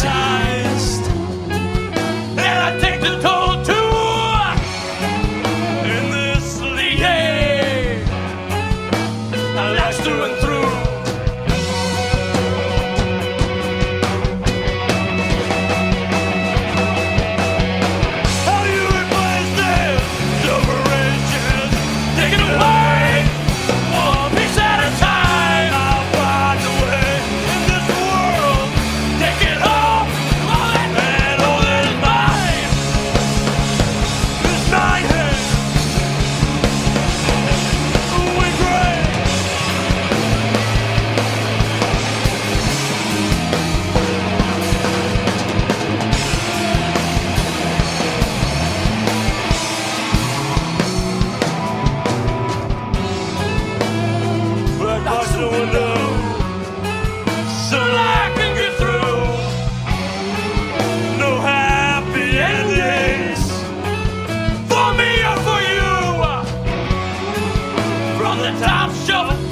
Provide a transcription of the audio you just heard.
hypnotized, and I take the toll too. In this league, I last through and through. How do you replace this? Silver riches taken away, one piece at a time. I'll find a way in this world. Take it all, and all that is mine is mine. We pray. Black box in the window, so I can get through. No happy endings for me or for you. From the top shelf